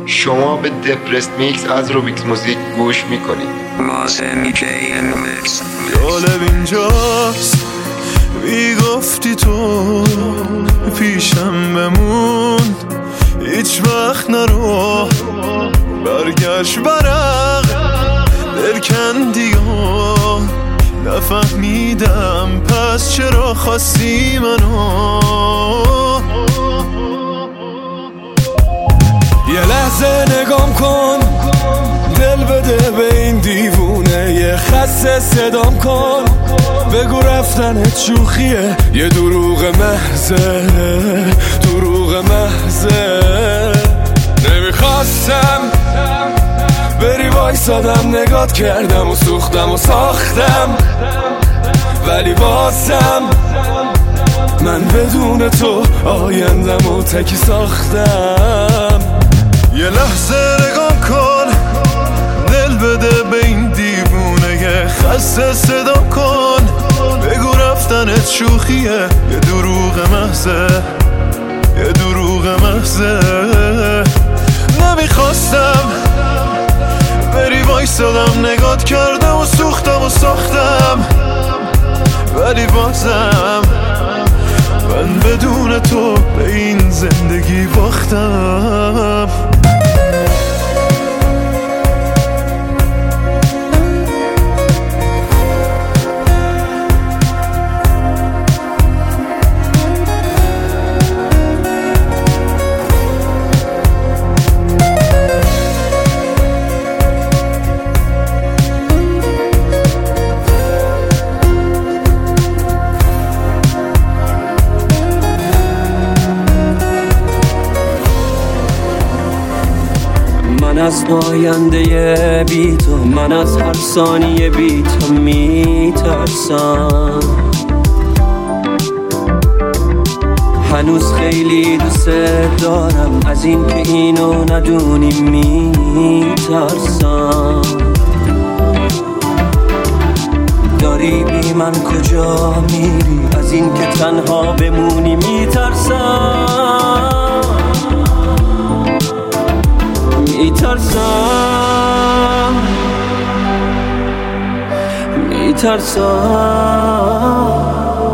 شما به دپرست میکس از روبیکس موزیک گوش میکنید. جالب اینجاست میگفتی تو پیشم بمون، هیچ وقت نرو برگشت برق دل کندی و نفهمیدم پس چرا خواستی منو. یه لحظه نگام کن، دل بده به این دیوونه، یه خسته صدام کن، بگو رفتنت شوخیه، یه دروغ محضه، دروغ محضه. نمیخواستم بری وایسادم، نگات کردم و سوختم و ساختم، ولی بازم من بدون تو آیندم و تکی ساختم. یه لحظه نگام کن، دل بده به این دیوونه، یه خسته صدا کن، بگو رفتنت شوخیه، یه دروغ محضه، یه دروغ محضه. نمیخواستم بری وایسادم، نگات کردم و سوختم و ساختم، ولی بازم من بدون تو به این زندگی باختم. من از آینده بی تو، من از هر ثانیه بی تو میترسم. هنوز خیلی دوست دارم، از این که اینو ندونی میترسم. داری بی من کجا میری، از این که تنها بمونی میترسم. میترسم، میترسم.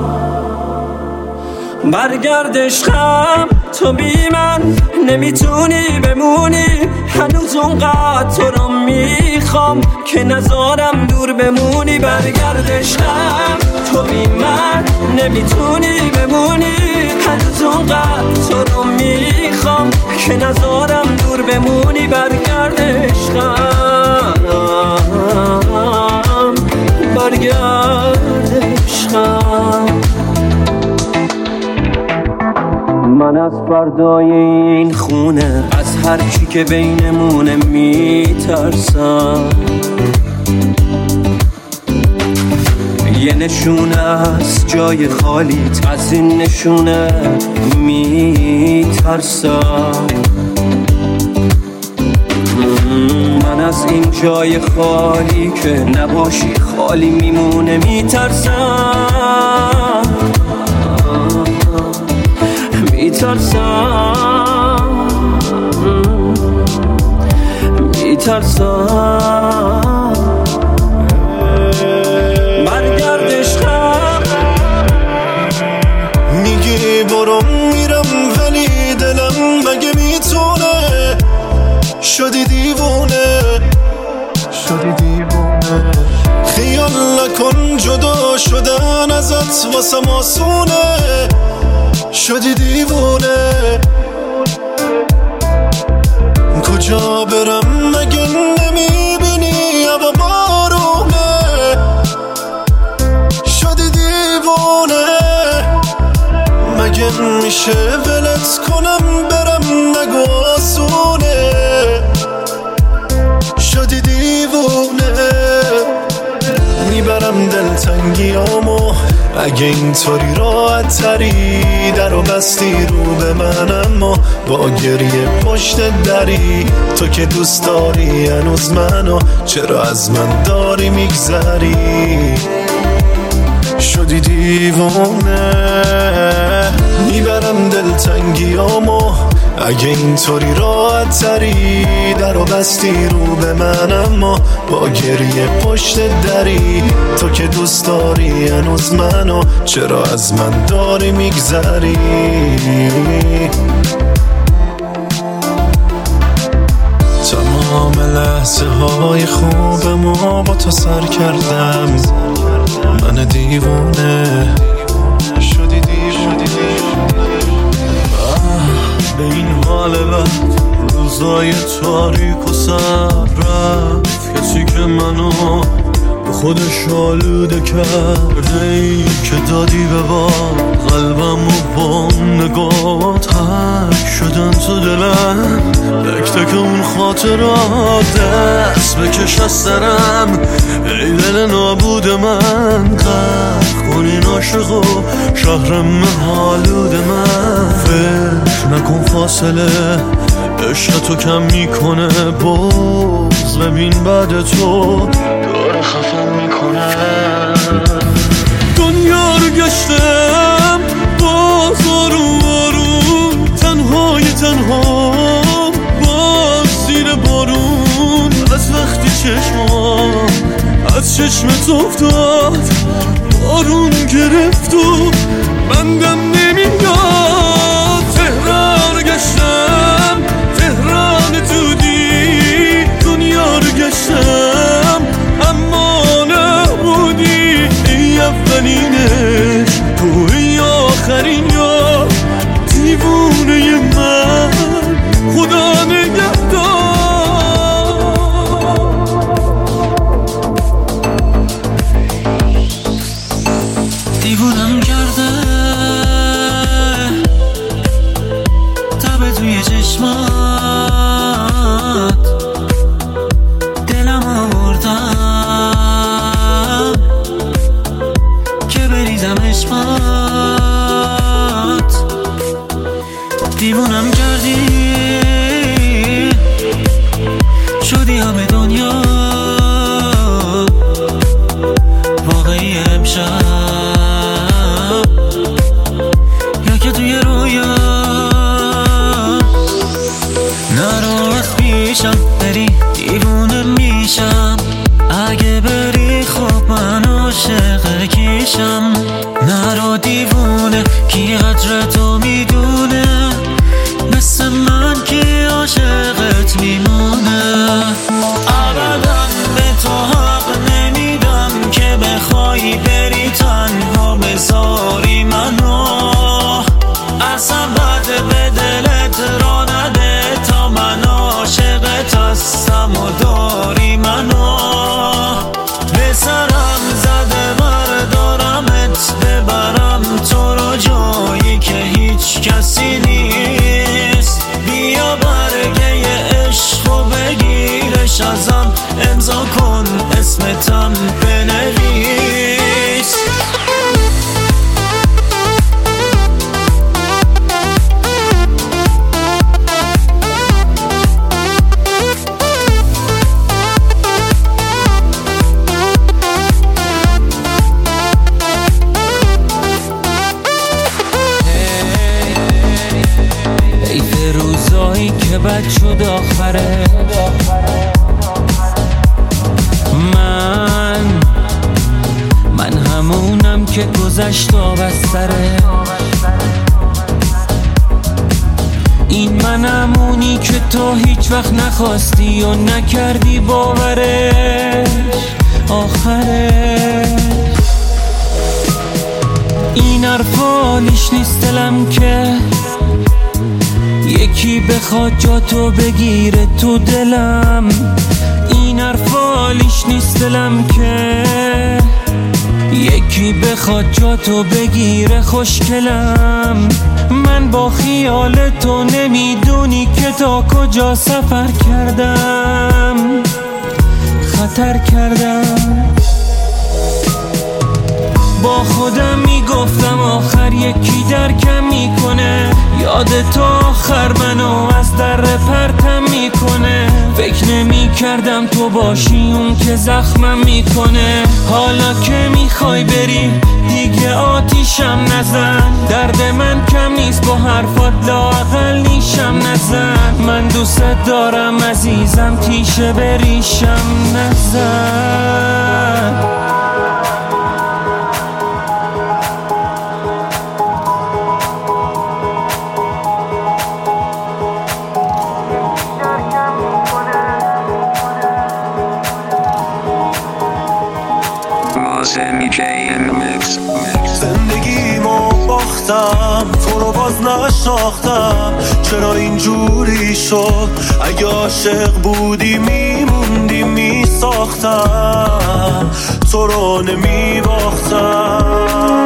برگرد عشقم، تو بی من نمیتونی بمونی، هنوز اونقدر تو رو میخوام که نذارم دور بمونی. برگرد عشقم، تو بی من نمیتونی بمونی، هنوز اونقدر تو رو میخوام که نذارم دور بمونی. برگرد عشقم، برگرد عشقم. من از فردای این خونه، از هر چی که بینمونه میترسم. یه نشونه از جای خالیت، از این نشونه میترسم. من از این جای خالی که نباشی خالی میمونه میترسم. میترسم، میترسم. برگرد عشقم، میگی برو میرم ولی دلم مگه میتونه، شدی دیوونه، شدی دیوونه. خیال نکن جدا شدن ازت واسم آسونه، شدی دیوونه. کجا برم مگه نمیبینی هوا بارونه، شدی دیوونه. مگه میشه ولت کنم برم، نگو آسونه، شدی دیوونه. میبرم دلتنگیامو، اگه اینطوری راحت تری در و بستی رو به من، اما با گریه پشت دری. تو که دوست داری هنوز منو، چرا از من داری میگذری، شدی دیوونه. میبرم دلتنگیامو، اگه اینطوری راحت تری درو بستی رو به من، اما با گریه پشت دری. تو که دوست داری هنوز منو، چرا از من داری میگذری؟ تمام لحظه های خوبمو با تو سر کردم، من دیوونه شدی به این حال بد روزای تاریک و سر رفت. کسی که منو به خودش آلوده کرده، ای که دادی به باد قلبم و با نگات حک شدن تو دلم. تک تک اون خاطرات دست بکش از سرم، ای دل نابود من. غرق کن این عاشق و شهرم حالود من. فکر نکن فاصله عشق تو کم میکنه، بغض ببین بعد تو داره خفم میکنه. دنیا رو گشتم باز آروم، تنهای تنها باز زیر بارون. از وقتی چشمام از چشمت افتاد، بارون گرفت و بندم نمیاد. تهران گشتم، تهران دودی، دنیا رو گشتم اما نبودی. ای اولینش توی آخرین، یا دیوونه من خدا نگهدار. دیوونم کرده تب توی چشمات، دلم آوردم که بریزم اشمات. دیوونم کردی شدی همه دنیا واقعی امشب، یا که توی رویا. نرو از پیشم بری دیوونه میشم، اگه بری خب من عاشق کیشم. نرو دیوونه کی قدر تو میدونه، مثل من کی عاشقت میمونه. ابدا به تو حق نمیدم که بخوای بری تنها بذاری منو. اصلا بد به دلت را نده تا من عاشقت هستم و داری منو. به سرم زده بردارمت ببرم تو رو جایی که هیچ کسی نیست. بیا برگه عشق و بگیرش ازم، امضا کن اسمتم بنویس. روزایی که بد شد آخره، من همونم که گذشت و بستره. این من همونی که تو هیچ وقت نخواستی و نکردی باورش آخره. این حرفانیش نیست دلم که یکی بخواد جا تو بگیره تو دلم. این حرفالیش نیست دلم که یکی بخواد جا تو بگیره خوشگلم. من با خیال تو نمیدونی که تا کجا سفر کردم، خطر کردم. با خودم میگفتم آخر یکی درکم میکنه، یاد تو آخر منو از در پرتم میکنه. فکر نمی کردم تو باشی اون که زخمم میکنه. حالا که میخوای بری دیگه آتیشم نزن، درد من کم نیست با حرفات لااقل ریشم نزن، من دوست دارم عزیزم تیشه به ریشم نزن. زندگیمو باختم، تو رو باز نشناختم، چرا اینجوری شد؟ اگه عاشق بودی میموندی میساختم، تو رو نمیباختم.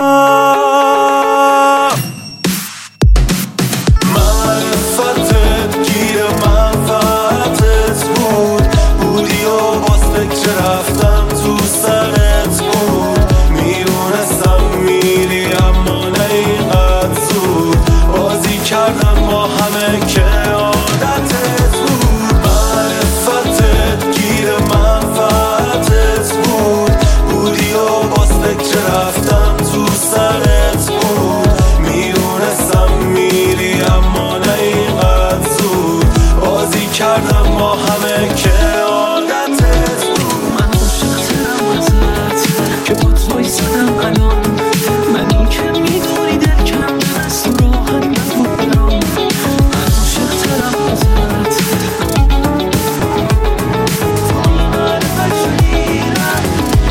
معرفتت گیر منفعتت بود، بودی و باز فکر رفتم تو سرت بود، میدونستم میری اما نیقدر زود، بازی کردم با همه که عادتت بود. معرفتت گیر منفعتت بود، بودی و باز فکر رفتم تو سرت بود، میدونستم میری اما نیقدر زود، بازی کردم با همه که عادتت بود. من عاشق‌ترم ازت که با تو ایستادم الان، منی که میدونی دل کم دست و راحت نبود برام. من عاشق‌ترم ازت، معرفت شدیرم،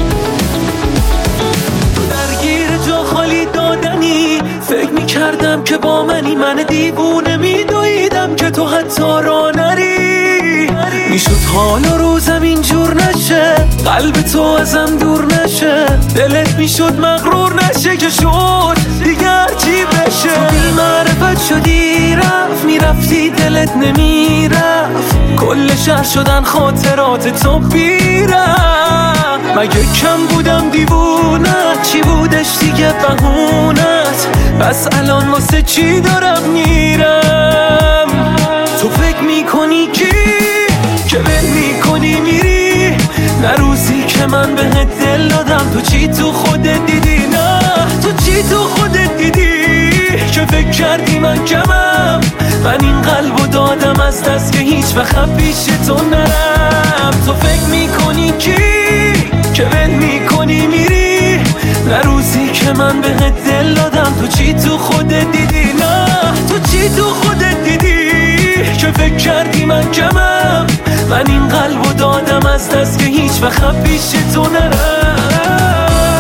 تو درگیر جا خالی دادنی، فکر میکردم که با منی، من دیوونه میدویدم که تو حتی را نری. میشد حال و روزم اینجور نشه، قلب تو ازم دور نشه، دلت میشد مغرور نشه که شد دیگر چی بشه. تو بی معرفت شدی رفت، میرفتی دلت نمیرفت، کل شهر شدن خاطرات تو بیرم. مگه کم بودم دیوونت، چی بودش دیگه بهونت، بس الان واسه چی دارم میرم. تو فکر میکنی که بل میکنی میری، نه روزی که من بهت دل دادم تو چی تو خودت دیدی؟ نه تو چی تو خودت دیدی که فکر کردی من کمم؟ من این قلبو دادم از دست که هیچ وقت پیش تو نرم. تو فکر میکنی که بل میکنی میری، نه روزی که من بهت دل دادم تو چی تو خودت دیدی؟ نه تو چی تو خودت دیدی که فکر کردی من کمم؟ من این قلبو دادم از دست که هیچ وقت پیش تو نرم.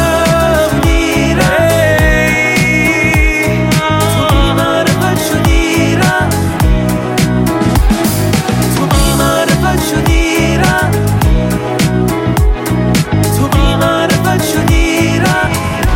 تو بی معرفت شدی رفت، تو بی معرفت شدی رفت، تو بی معرفت شدی رفت.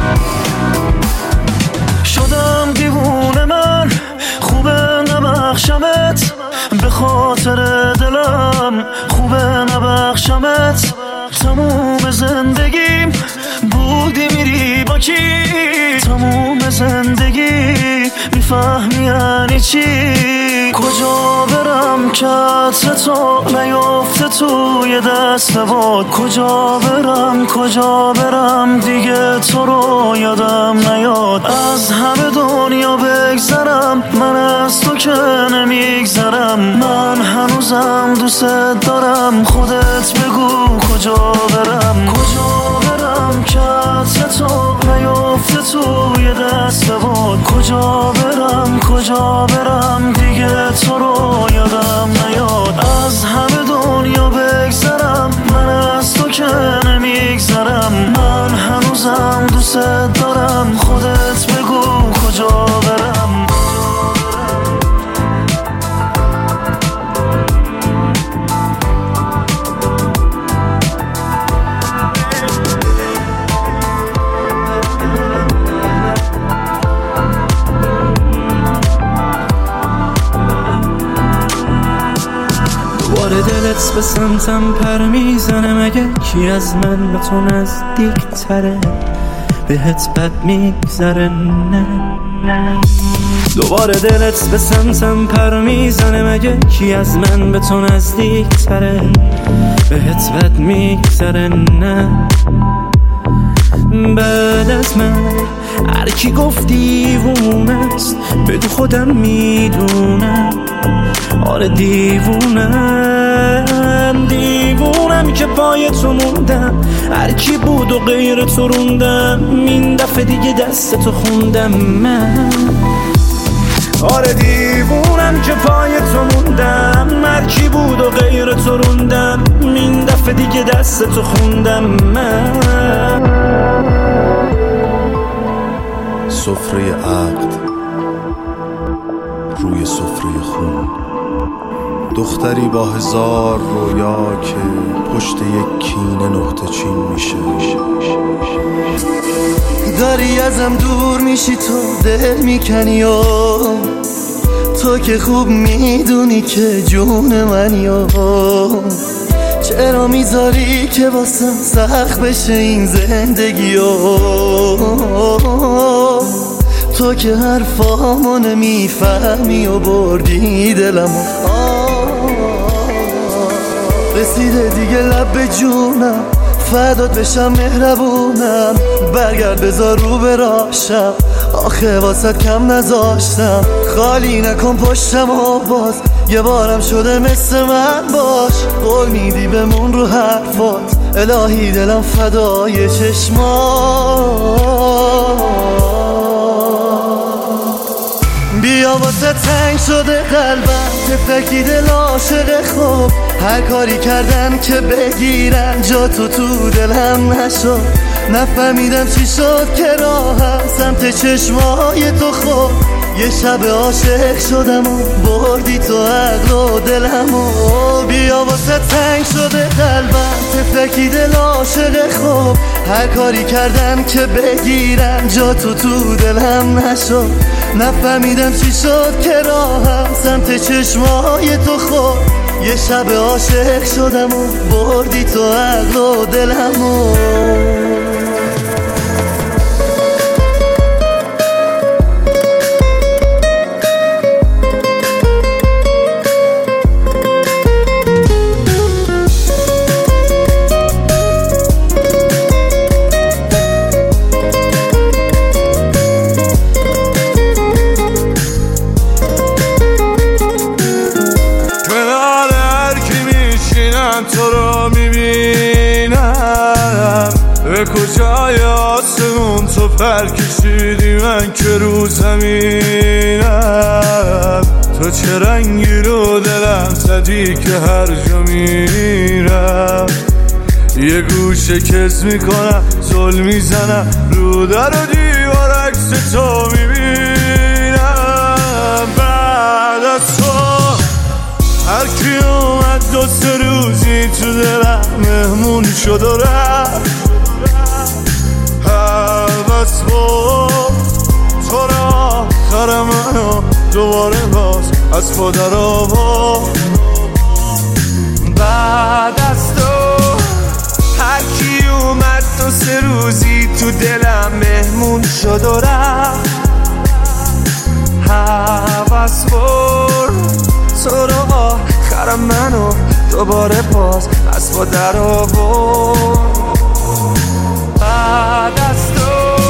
شدم دیوونه من، خوبه نبخشمت، به خاطر دلم خوبه نبخشمت. تموم زندگیم بودی میری با کی، تموم زندگی میفهمی یعنی چی. کجا برم که عطر تو نیافته توی دست باد، کجا برم دیگه تو رو یادم نیاد. از همه دنیا بگذرم من از تو که نمیگذرم، من هنوزم دوست دارم، خودت بگو کجا برم که عطر تو نیافته توی دست باد، کجا برم دیگه تو رو یادم نیاد. از همه دنیا بگذرم من از تو که نمیگذرم، من هنوزم دوست دارم، خودت بگو کجا برم. دوباره دلت به سمتم پر میزنه، مگه کی از من به تو نزدیک تره؟ بهت بد میگذره نه. دوباره دلت به سمتم پر میزنه، مگه کی از من به تو نزدیک تره؟ بهت بد میگذره نه. بعد از من هر کی گفت دیوونه است بدو خودم میدونم. آره دیوونم که پای تو موندم. هر کی بود و غیر تو روندم. این دفعه دیگه دست تو خوندم من. آره دیوونم که پای تو موندم. هر کی بود و غیر تو روندم. این دفعه دیگه دست تو خوندم من. سفره عقد روی سفره خون، دختری با 1000 رویا که پشت یک کینه نقطه چین میشه. داری ازم دور میشی تو دل میکنی و تو که خوب میدونی که جون منی و چرا میذاری که واسم سخت بشه این زندگی و تو که حرفامو نمیفهمی و بردی دلمو. رسیده دیگه لب به جونم، فدات بشم مهربونم. برگرد بذار رو براشم، آخه واسط کم نذاشتم. خالی نکن پشتم و باز یه بارم شده مثل من باش. قول میدی بمون رو حرفات، الهی دلم فدای چشمات. بیا واسه تنگ شده قلبم، تفلکی دل عاشق خوب. هر کاری کردن که بگیرن جا تو دلم نشد. نفهمیدم چی شد که راهم سمت چشمای تو خود. یه شب عاشق شدم و بردی تو عقل و دلمو. بیا واسه تنگ شده قلبم، تفلکی دل عاشق خوب. هر کاری کردن که بگیرن جا تو دلم نشد. نفهمیدم چی شد که راهم سمت چشمای تو خود. یه شب عاشق شدم و بردی تو عقل و دلمو. تو رو میبینم به کجای آسمون تو پر کشیدی من که رو زمینم. تو چه رنگی رو دلم زدی که هر جا میرم یه گوشه کس میکنم زل میزنم رو در و دیوار عکس تو میبینم. بعد از تو هر کی اومد 2-3 روزی تو دلم مهمون شد و رفت. حوض بود تو را آخر منو دوباره باز از پا در آورد. بعد از تو هر کی اومد 2-3 روزی تو دلم مهمون شد و رفت. حوض بود تو را آخر منو دوباره باز از پا در آورد. بعد از تو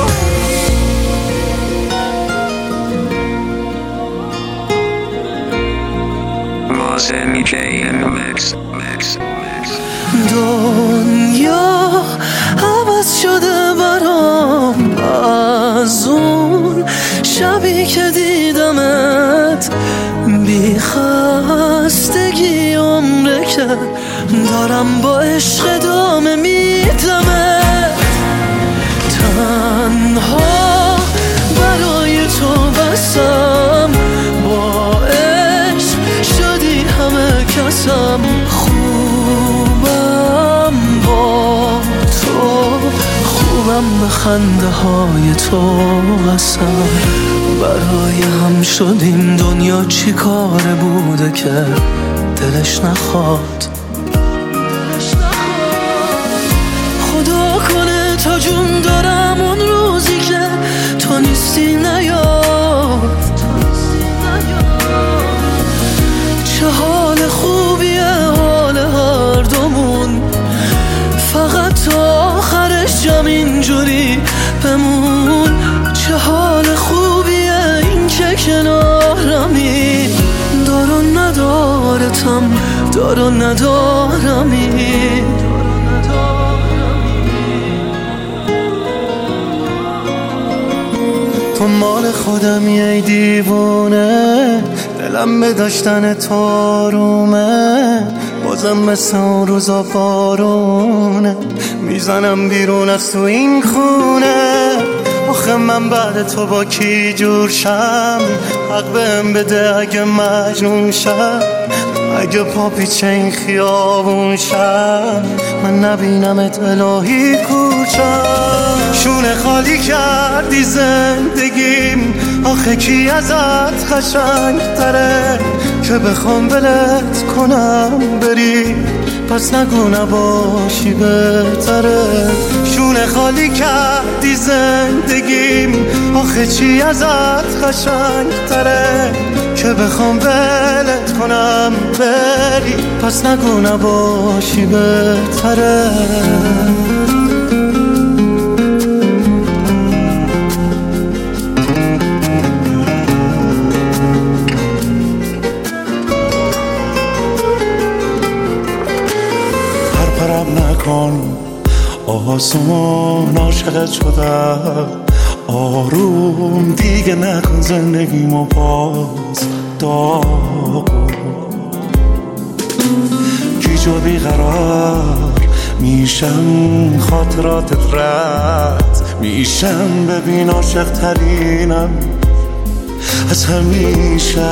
دنیا عوض شده برام از اون شبی که دیدمت. بی خستگی عمره که دارم با عشق ادامه میدمت. تنها برای تو بسم با عشق شدی همه کسم. خوبم با تو خوبم به خنده های تو قسم. برای هم شدیم دنیا چی کاره بوده که دلش نخواد. خدا کنه تا جون دارم اون روزی که تو نیستی نیاد. چه حال خوبیه حال هر دومون، فقط تا آخرش جمع اینجوری بمون. ندارمی. تو مال خودمی ای دیوونه، دلم به داشتن تو رومه، بازم مثل اون روزا بارونه، میزنم بیرون از تو این خونه. آخه من بعد تو با کی جور شم؟ حق بهم بده اگه مجنون شم، اگه پا پیچه این خیابون شم، من نبینمت الهی کوچم. شونه خالی کردی زندگیم، آخه کی ازت قشنگ تره که بخوام ولت کنم بری، پس نگو نباشی بهتره. شونه خالی کردی زندگیم، آخه چی ازت قشنگ تره که بخوام ولت کنم بری، پس نگو نباشی بهتره. نکن آسون عاشقت شدم، آروم دیگه نکن زندگیمو باز داغ. گیج و بیقرار میشم، خاطراتت رد میشم، ببین عاشق ترینم از همیشه.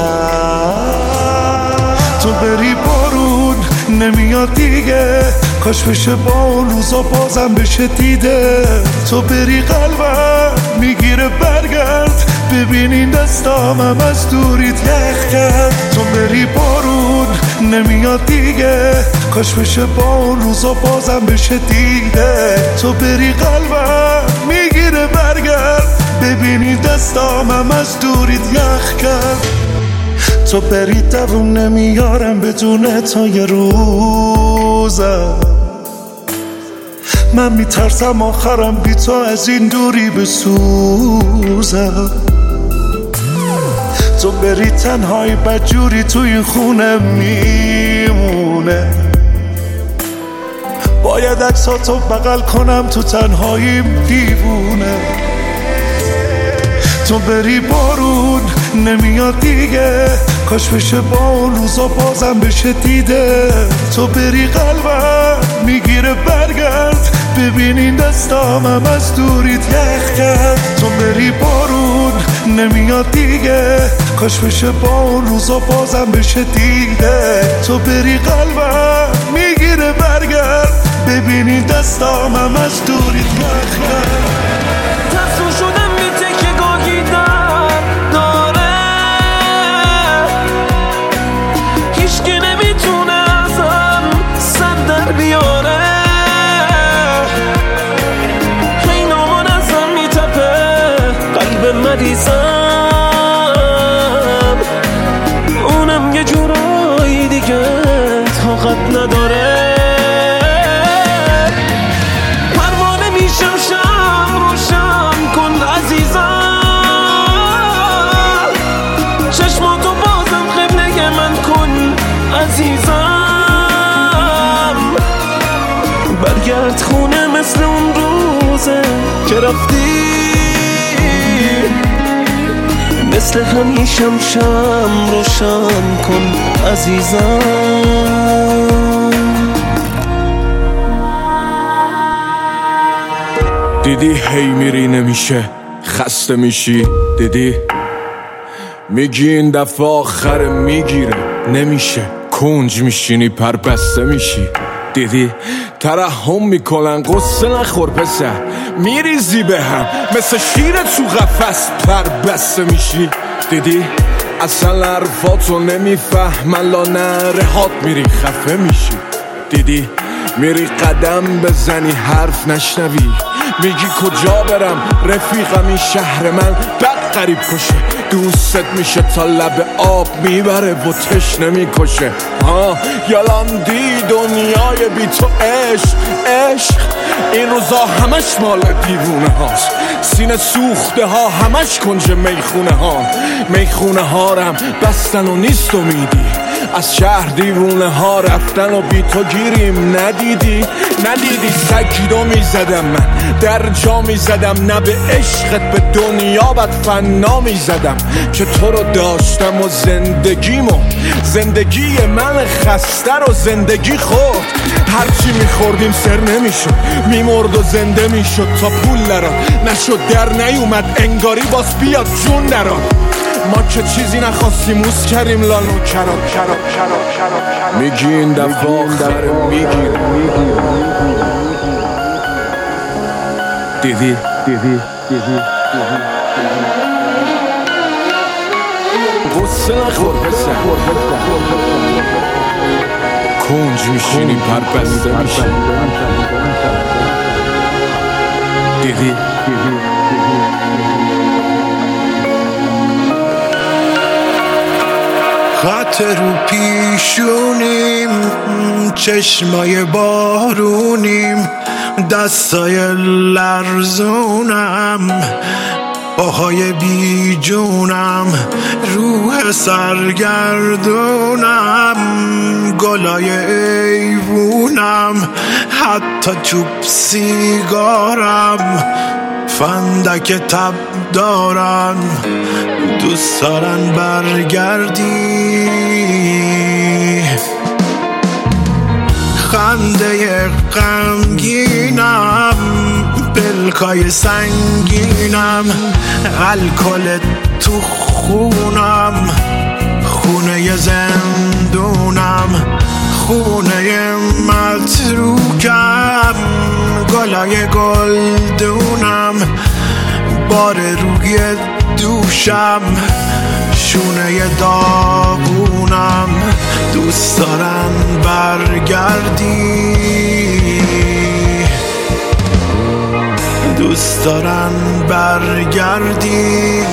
تو بری بارون نمیاد دیگه، کاش بشه با اون روزا بازم بشه دیده. تو بری قلبم میگیره برگرد، ببین این دستامم از دوریت یخ کرد. تو بری بارون نمیاد دیگه، کاش بشه با اون روزا بازم بشه دیده. تو بری قلبم میگیره برگرد، ببین این دستامم از دوریت یخ کرد. تو بری دووم نمیارم بدون تو یه روزم، من میترسم آخرم بی تو از این دوری بسوزم. تو بری تنهایی بدجوری تو این خونه میمونه، باید عکساتو بغل کنم تو تنهاییم دیوونه. تو بری بارون نمیاد دیگه، کاش بشه با اون روزا بازم بشه دیده. تو بری قلبم میگیره برگرد، ببین این دستامم از دوریت یخ کرد. تو بری بارون نمیاد دیگه، کاش بشه با اون روزا بازم بشه دیده. تو بری قلبم میگیره برگرد، ببین این دستامم از دوریت یخ کرد. تصمیم شدم میته که گاهی داره، هیچکی نمیتونه ازم سر در بیاره. این آمان ازم میتپه قلب مریضم، اونم یه جورایی دیگه طاقت نداره. پروانه میشم شم روشن کن عزیزم، چشماتو بازم قبله من کن عزیزم. برگرد خونه مثل اون روزه که رفتی، مثل همیشم شم روشن کن عزیزم. دیدی هی میری نمیشه، خسته میشی، دیدی میگی این دفعه آخر میگیره نمیشه، کنج میشینی پر بسته میشی. دیدی ترحم میکنن قصه نخور پسر، میریزی به هم مثل شیر تو قفس پر بسته میشی. دیدی اصلا حرفاتو نمیفهمن، لا نرهات میری خفه میشی. دیدی میری قدم بزنی حرف نشنوی، میگی کجا برم رفیقم این شهر من بد غریب کشه، دوستت میشه تا لب آب میبره و تشنه میکشه. یالاندی دنیای بی تو عشق این روزا همش مال دیوونه هاست، سینه سوخته ها همش کنج میخونه ها رم بستن و نیست امیدی، از شهر دیوونه ها رفتن و بی تو گیریم. ندیدی سگیدو میزدم من در جا میزدم، نه به عشقت به دنیا بد فنا میزدم که تو رو داشتم و زندگی من خسته رو زندگی خورد. هرچی میخوردیم سر نمیشد، میمرد و زنده میشد تا پول نراد نشد در نیومد انگاری باز بیاد جون نراد. ما که چیزی نخواستیم موس کردیم لانو کراب میگی این دفعه آخره میگیر. دیدی غصه نخور پسر، کنج میشینی پر بسته میشی. دیدی خط رو پیشونیم، چشمای بارونیم، دستای لرزونم، پاهای بی جونم، روح سرگردونم، گلای ایوونم، حتی چوب سیگارم، فندک تب دارن، دوست دارن برگردی. خنده غمگینم، پلکای سنگینم، الکل تو خونم، خونه زندونم، خونه متروکم، گلای گلدونم، بار روی دوشم، شونه داغونم، دوست دارن برگردی، دوست دارن برگردی.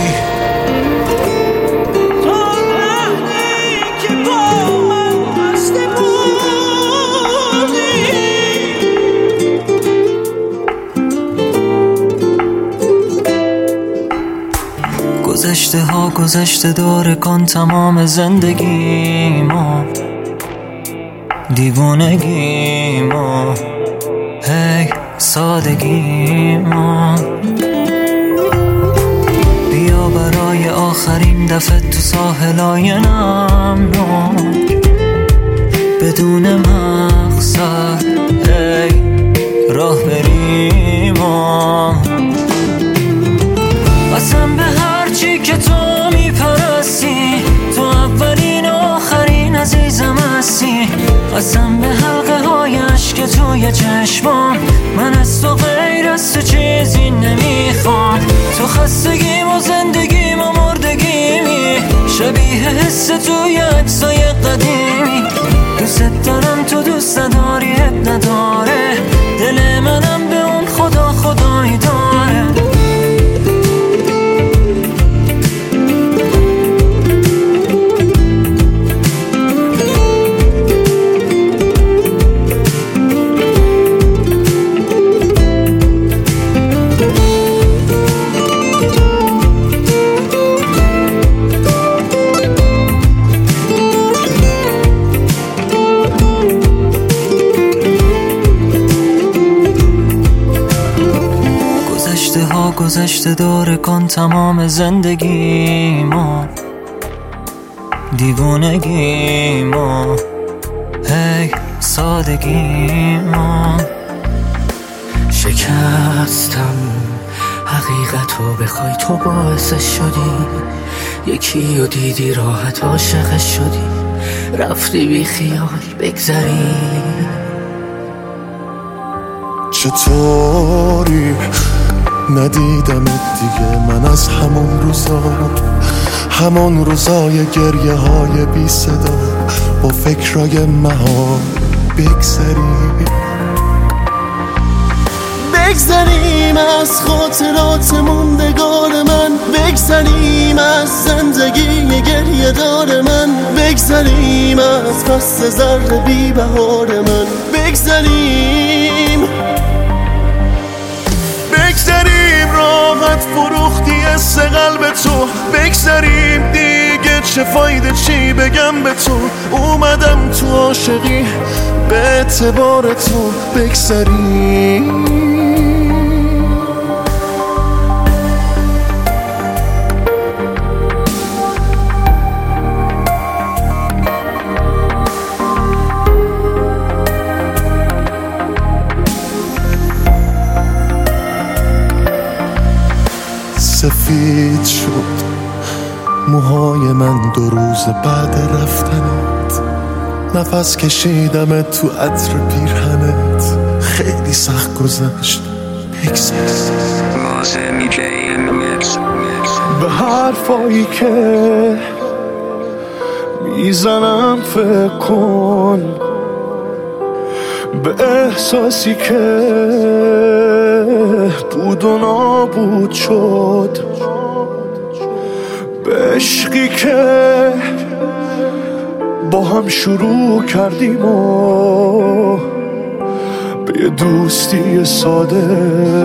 گذشته ها گذشته داره کن تمام زندگیمو، دیوونگیمو، هی سادگیمو. بیا برای آخرین دفعه تو ساحلای نمناک، بدون مقصد هی راه بریمو. قسم به هرچی که تو میپرستی، تو اولین و آخرین عزیزم هستی. قسم به حلقه های عشق توی چشمام، من از تو غیر از تو چیزی نمیخوام. تو خستگیم و زندگیم و مردگیمی، شبیه حس توی عکسای قدیمی. دوست دارم تو دوست نداری اب نداره، دل منم به اون خدا خدایی داره. گذشته داره کن تمام زندگیمو، دیوونگیمو، هی سادگیمو. شکستم حقیقتو بخوای تو باعثش شدی، یکی رو دیدی راحت عاشقش شدی، رفتی بی خیال بگذری. چطوری ندیدمت دیگه من از همون روزای گریه های بی صدا با فکرای مهار. بگذریم از خاطرات موندگار من، بگذریم از زندگی گریه دار من، بگذریم از فصل زرق بی بهار من، بگذریم راحت فروختی از قلب تو، بگذریم دیگه چه فایده چی بگم به تو، اومدم تو عاشقی به اعتبار تو، بگذریم سفید شد موهای من 2 روز بعد رفتنت، نفس کشیدم تو عطر پیرهنت، خیلی سخت گذشت به حرفایی که میزنم فکر کن، به احساسی که بود و نابود شد، به عشقی که با هم شروع کردیم و به یه دوستی ساده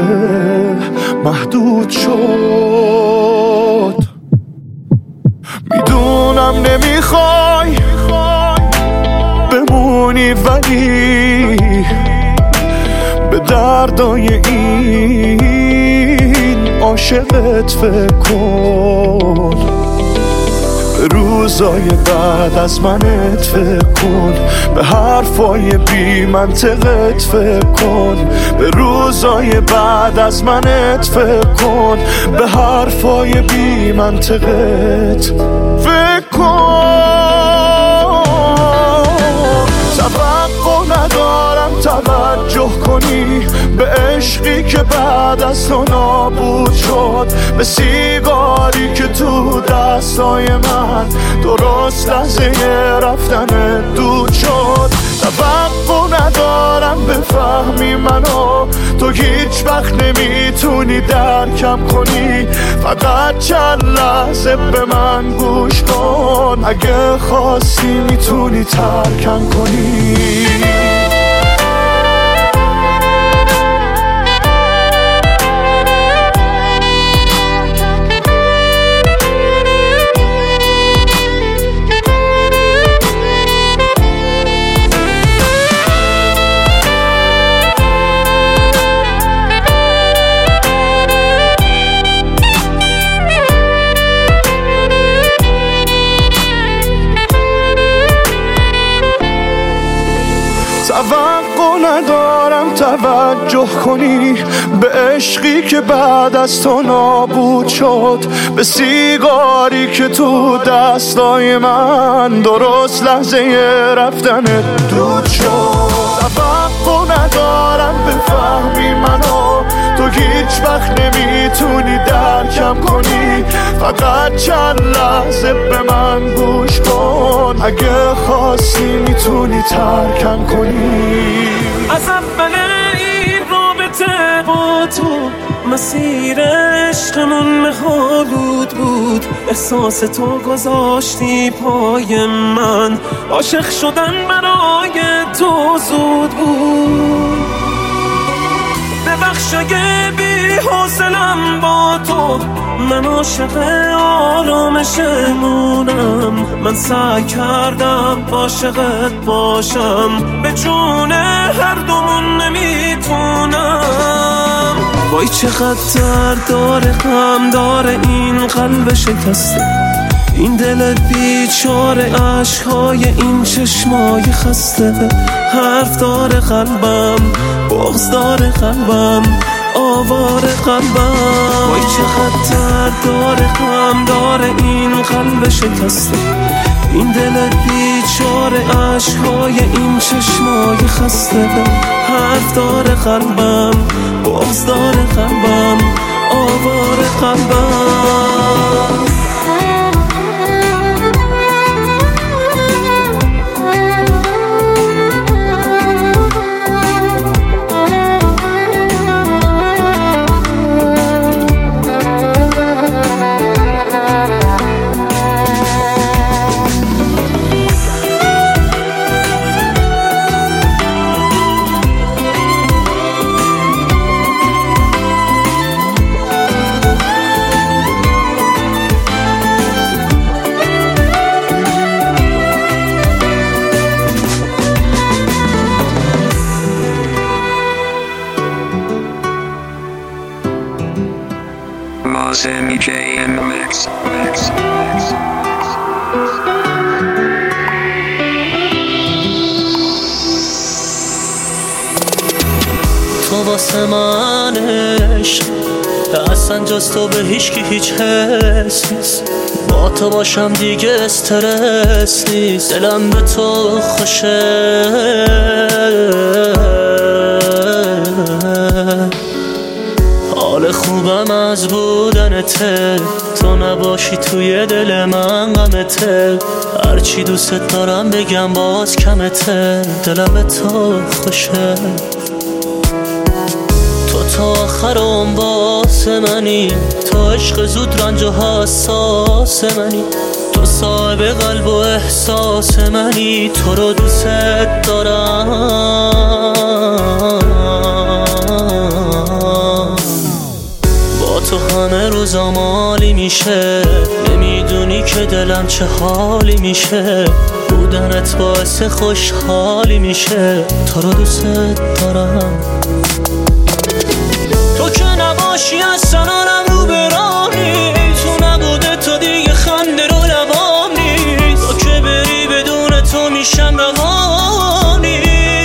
محدود شد. میدونم نمیخوای بمونی ولی به دردای این عاشقت فکر کن، به روزای بعد از منت فکر کن، به حرفای بی منطقت فکر کن، به روزای بعد از منت فکر کن، به حرفای بی منطقت فکر کن. توقع ندارم توجه کنی به عشقی که بعد از تو نابود شد، به سیگاری که تو دستای من درست لحظه رفتن دود شد. توقع ندارم بفهمی منو، تو هیچ وقت نمیتونی درکم کنی، فقط چند لحظه به من گوش کن، اگه خواستی میتونی ترکم کنی. توقع ندارم توجه کنی به عشقی که بعد از تو نابود شد، به سیگاری که تو دستای من درست لحظه رفتن دود شد. توقع ندارم بفهمی منو، تو هیچ وقت نمیتونی درکم کنی، فقط چند لحظه به من گوش کن، اگه خواستی میتونی ترکم کنی. از اول این رابطه با تو مسیر عشقمون مخالود بود، احساس تو گذاشتی پای من، عاشق شدن برای تو زود بود. ببخش اگه بی حوصله‌ام با تو، من عاشق آرامشمونم، من سعی کردم عاشقت باشم، به جون هر دومون نمیتونم. وای چقدر درد داره غم داره این قلب شکسته، این دل بیچاره، عشقهای این چشمای خسته، حرف داره قلبم، بغض داره قلبم، آوار قلبم. وای چقدر درد داره غم داره این قلب شکسته، این دل بیچاره، عشقهای این چشمای خسته، حرف داره قلبم، بغض داره قلبم، آوار قلبم. واسه من عشق اصلا جز تو به هیچکی هیچ حس نیست. با تو باشم دیگه استرس نیست. دلم به تو خوشه، حال خوبم از بودنته. تو نباشی توی دل من غمته. هرچی دوست دارم بگم باز کمته. دلم به تو خوشه، تو آخر اون باس منی. تو عشق زود رنج و حساس منی. تو صاحب قلب و احساس منی. تو رو دوست دارم، با تو همه روزام عالی میشه. نمیدونی که دلم چه حالی میشه. بودنت باعث خوشحالی میشه. تو رو دوست دارم. تو که نباشی اصلا آرم رو برانی. تو نبوده تو دیگه خنده رو لبام نیست. تو که بری بدون تو میشم روانی.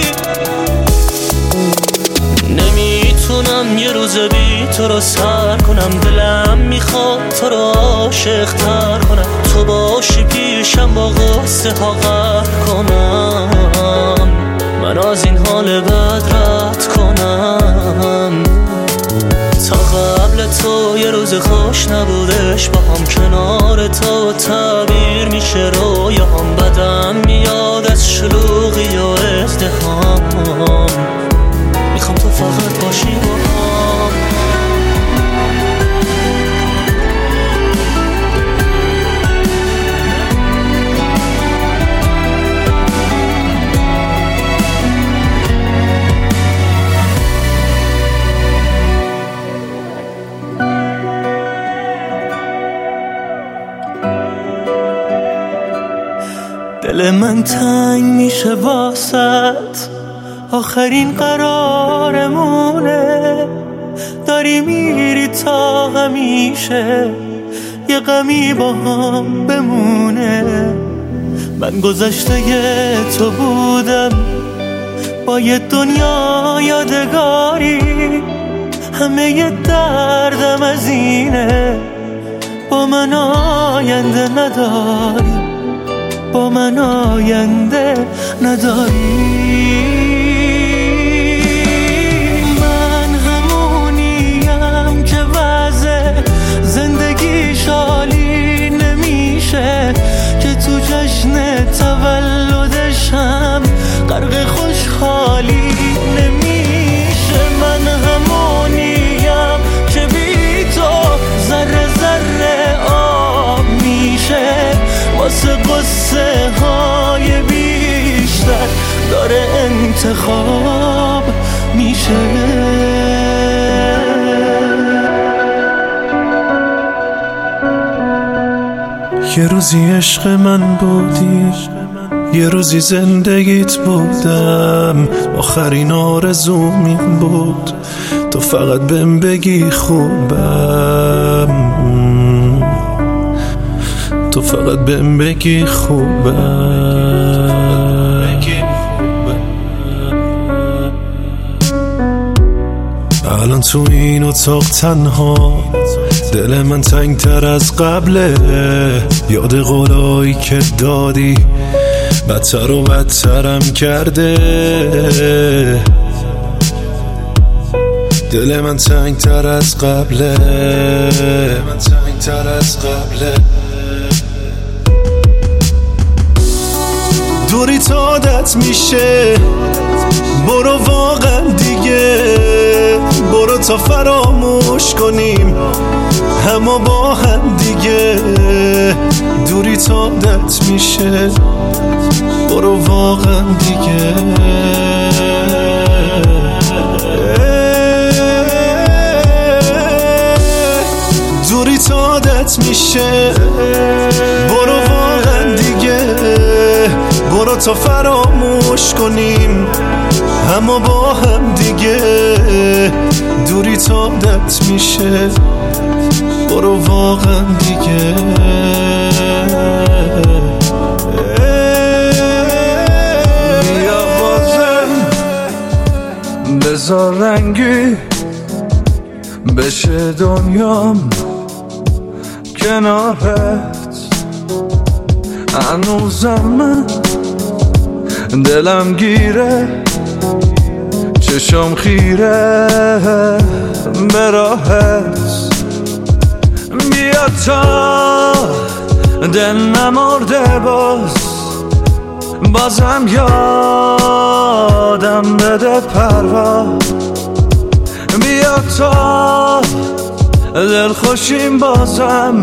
نمیتونم یه روز بی تو رو سر کنم. دلم میخواد تو رو عاشق تر کنم. تو باشی پیشم با غصه ها قهر کنم. من از این حال بد رد کنم. تا قبل تو یه روز خوش نبودش با هم کنار تو. تعبیر میشه رویام. بدم میاد از شلوغی و ازدحام. میخوام تو فقط باشی با هم. دل من تنگ میشه واسط. آخرین قرارمونه. داری میری تا همیشه. یه غمی با هم بمونه. من گذشته تو بودم با یه دنیا یادگاری. همه یه دردم از اینه. با من آینده نداری. با من آینده نداری. من همونیم که وضع زندگی شالی نمیشه. که تو جشن تولدشم غرق خوشحالی نمیشه. من همونیم که بی تو ذره ذره آب میشه. واسه قصه های بیشتر داره انتخاب میشه. یه روزی عشق من بودی. یه روزی زندگیت بودم. آخرین آرزوم این بود تو فقط بهم بگی خوبم. تو فقط بهم بگی خوبم. الان تو این اتاق تنها. دل من تنگ تر از قبله. یاد قولایی که دادی بدتر و بدترم کرده. دل من تنگ تر از قبله. من تنگ تر از قبله. دوری تا عادت میشه. برو واقعا دیگه. برو تا فراموش کنیم همه با هم دیگه. دوری تا عادت میشه. برو واقعا دیگه. دوری تا عادت میشه. برو واقعا دیگه. برو تا فراموش کنیم همه با هم دیگه. دوری تا عادت میشه. برو واقعا دیگه. بیا بازم بذار رنگ رنگی بشه دنیام کنارت. هنوزم من دلم گیره، چشم خیره به راهت. بیا تا دل نمرده بازم یادم بده پرواز. بیا تا دل خوشیم بازم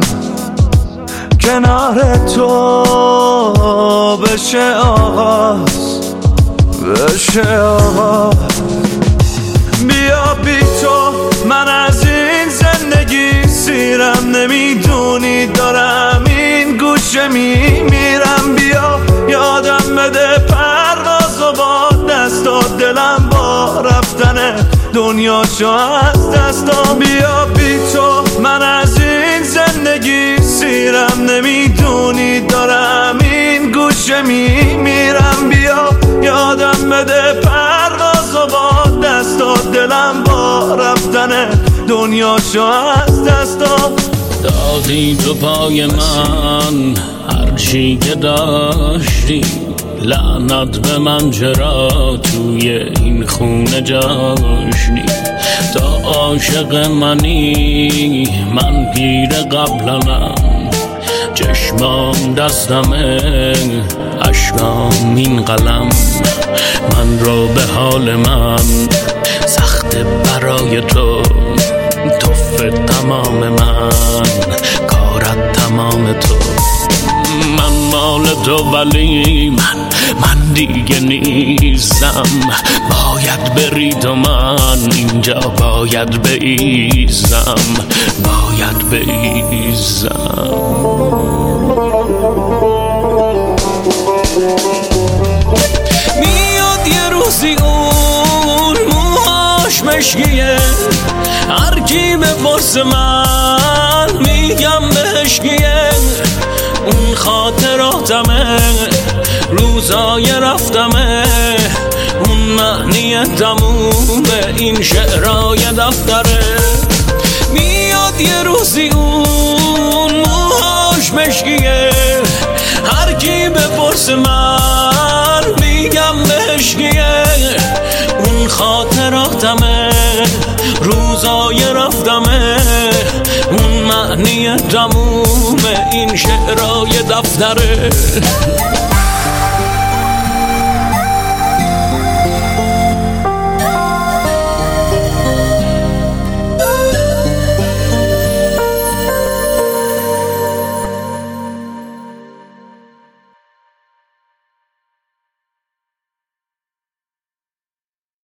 کنار تو بشه آغاز، بشه آغاز. بیا بی تو من از این زندگی سیرم، نمیدونی دارم این گوشه میمیرم. بیا یادم بده پرواز و با دستات، دلم با رفتن دنیاشو از دستام. بیا بی تو من از این زندگی سیرم، نمیدونی دارم این گوشه میمیرم. بیا یادم بده پرواز و با دستات، دلم با رفتن دنیاشو از دستام. دادی تو پای من هرچی که داشتی، لعنت به من چرا توی این خونه جاشتی. تا عاشق منی من پیر قبلم، چشمام دستمه اشکام این قلم. من رو به حال من سخت برای تو، توف تمام من کارت تمام تو. من مال تو ولی من دیگه نیستم. باید بری تو، من اینجا باید بایزم، باید بایزم. میاد یه روزی اون موهاش مشکیه، هر کی بپرس من میگم بهشگیه. اون خاطراتمه، روزای رفتمه، اون معنی تموم این شعرهای دفتره. میاد یه روزی اون موهاش مشکیه، هر کی بپرس من میگم بهشگیه. اون خاطراتمه، روزای رفتمه، اون معنی تموم این شعرهای دفتره.